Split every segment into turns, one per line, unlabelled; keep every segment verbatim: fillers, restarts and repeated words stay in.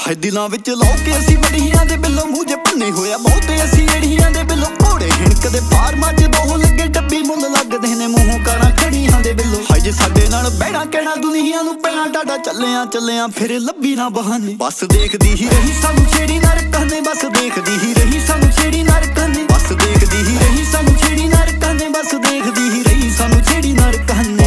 ਹਾਏ ਦਿਲਾਂ ਵਿੱਚ ਲਾਉ ਕੇ ਅਸੀਂ ਬੜੀਆਂ ਦੇ ਬਿੱਲੋਂ ਮੂੰਹ ਜੇ ਭੰਨੇ ਹੋਇਆ ਬਹੁਤੇ ਅਸੀਂ ਏੜੀਆਂ ਦੇ ਬਿੱਲੋਂ ਘੋੜੇ ਹਿਣਕਦੇ ਪਾਰ ਮੱਝ ਦੋ ਲੱਗੇ ਡੱਬੀ ਮੁੱਲ ਲੱਗਦੇ ਨੇ ਮੂੰਹੋਂ ਕਾਰਾਂ ਖੜੀਆਂ ਦੇ ਬਿੱਲੋਂ। ਹਾਏ ਜੇ ਸਾਡੇ ਨਾਲ ਬਹਿਣਾ ਕਹਿਣਾ ਦੁਨੀਆ ਨੂੰ ਪੈਣਾ ਡਾਡਾ ਚੱਲਿਆਂ ਚੱਲਿਆਂ ਫਿਰ ਲੱਭੀ ਨਾ ਬਹਾਨੇ। ਬਸ ਦੇਖਦੀ ਹੀ ਰਹੀ ਸਾਨੂੰ ਛੇੜੀ ਨਾ ਰੱਖਾਂ ਨੇ, ਬਸ ਦੇਖਦੀ ਹੀ ਰਹੀ ਸਾਨੂੰ ਛੇੜੀ ਨਾ ਰੱਖਾਂ ਨੇ, ਬਸ ਦੇਖਦੀ ਹੀ ਰਹੀ ਸਾਨੂੰ ਛੇੜੀ ਨਾ ਰੱਖਾਂ ਨੇ, ਬਸ ਦੇਖਦੀ ਹੀ ਰਹੀ ਸਾਨੂੰ ਛੇੜੀ ਨਾ ਰੱਖਾਂ ਨੇ।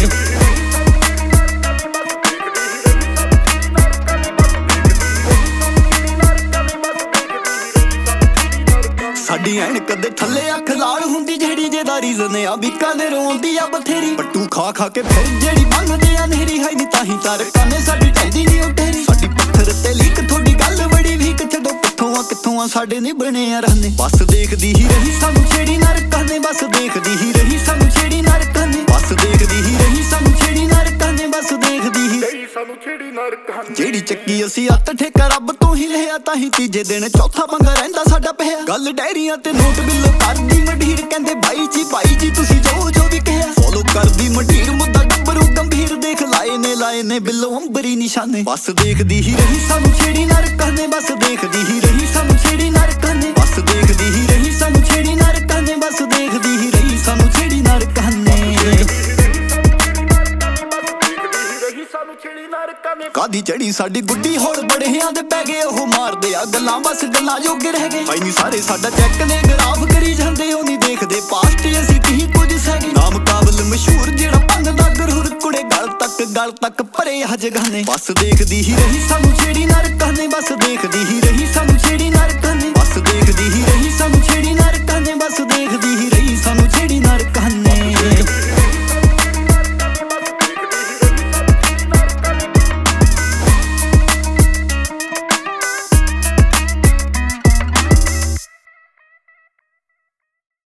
ਸਾਡੀ ਐਨਕ ਦੇ ਥੱਲੇ ਅੱਖ ਲਾਲ ਹੁੰਦੀ ਜਿਹੜੀ ਜਿਹਦਾ ਰੀਜ਼ਨ ਆ ਬੀਕਾਂ ਦੇ ਰੋਂਦੀ ਆ ਬਥੇਰੀ। ਪੱਟੂ ਖਾ ਖਾ ਕੇ ਫਿਰ ਜਿਹੜੀ ਮੰਗਦੇ ਆ ਨੇਰੀ ਹੈ ਨੀ ਤਾਹੀਂ ਤਾਰ ਕਾਨੇ ਸਾਡੀ ਟੈਂਦੀ ਨੀ ਉਟੇਰੀ। ਸਾਡੀ ਪੱਥਰ ਤੇ ਲੀਕ ਤੁਹਾਡੀ ਗੱਲ ਬੜੀ ਵੀਕ ਛੱਡੋ ਕਿੱਥੋਂ ਆ ਕਿੱਥੋਂ ਆ ਸਾਡੇ ਨੀ ਬਣੇ ਆ ਰਹਿੰਦੇ। ਬਸ ਦੇਖਦੀ ਹੀ ਰਹੀ ਸਾਨੂੰ ਛੇੜੀ ਨਾ ਰੱਖਾਂ ਨੇ, ਬਸ ਦੇਖਦੀ ਹੀ ਰਹੀ ਸਾਨੂੰ ਛੇੜੀ ਨਾ ਰੱਖਾਂ ਨੇ, ਬਸ ਦੇਖਦੀ ਹੀ ਰਹੀ ਸਾਨੂੰ ਛੇੜੀ ਨਾ ਰੱਖਾਂ ਨੇ, ਬਸ ਦੇਖਦੀ ਹੀ ਰਹੀ ਸਾਨੂੰ ਛੇੜੀ ਨਾ ਰੱਖਾਂ ਨੇ। ਜਿਹੜੀ ਚੱਕੀ ਅਸੀਂ ਅੱਤ ਠੇਕਾ ਰੱਬ ਤੋਂ ਹੀ ਲਿਆ ਤਾਹੀਂ ਤੀਜੇ ਦਿਨ ਚੌਥਾ ਪੰਗਾ ਰਹਿੰਦਾ ਸਾਡਾ ਪਿਆ। ਗੱਲ ਡੈਰੀਆਂ ਤੇ ਨੋਟ ਬਿੱਲੋ ਕਰਦੀ ਮਢੀਰ ਕਹਿੰਦੇ ਬਾਈ ਜੀ ਬਾਈ ਜੀ ਤੁਸੀਂ ਜੋ ਜੋ ਵੀ ਕਿਹਾ ਫੋਲੋ ਕਰਦੀ ਮਢੀਰ ਮੁੱਦਾ ਗੱਭਰੂ ਗੰਭੀਰ ਦੇਖ ਲਾਏ ਨੇ ਲਾਏ ਨੇ ਬਿੱਲੋ ਅੰਬਰੀ ਨਿਸ਼ਾਨੇ। ਬਸ ਦੇਖਦੀ ਹੀ ਰਹੀ ਸਾਨੂੰ ਛੇੜੀ ਨਾ ਰੱਖਾਂ ਨੇ, ਬਸ ਦੇਖਦੀ ਹੀ ਰਹੀ ਸਾਨੂੰ ਛੇੜੀ ਨਾ ਰੱਖਾਂ ਨੇ, ਬਸ ਦੇਖਦੀ ਹੀ ਰਹੀ ਸਾਨੂੰ ਛੇੜੀ ਨਾ ਰੱਖਾਂ ਨੇ, ਬਸ ਦੇਖਦੀ ਹੀ ਰਹੀ ਸਾਨੂੰ ਛੇੜੀ ਨਾ ਰੱਖਾਂ ਨੇ। ਕਾਦੀ ਚੜੀ ਸਾਡੀ ਗੁੱਡੀ ਹੋਰ ਬੜਿਆਂ ਦੇ ਪੈ ਗਏ ਉਹ ਮਾਰਦੇ ਆ ਗੱਲਾਂ ਬਸ ਗੱਲਾਂ ਜੋਗੇ ਰਹਿ ਗਏ। ਭਾਈ ਨੀ ਸਾਰੇ ਸਾਡਾ ਚੈੱਕ ਨੇ ਗਰਾਫ ਕਰੀ ਜਾਂਦੇ ਉਹ ਨਹੀਂ ਦੇਖਦੇ ਪਾਸਟ ਅਸੀਂ ਕੀ ਕੁਝ ਸਹਿਗੇ। ਨਾਮ ਕਾਬਲ ਮਸ਼ਹੂਰ ਜਿਹੜਾ ਭੰਗਦਾ ਗਰੂਰ ਕੁੜੇ ਗਲ ਤੱਕ ਗਲ ਤੱਕ ਭਰੇ ਹਜਗਾਨੇ। ਬਸ ਦੇਖਦੀ ਹੀ ਰਹੀ ਸਾਨੂੰ ਛੇੜੀ ਨਾ ਰੱਖਾਂ ਨੇ, ਬਸ ਦੇਖਦੀ ਹੀ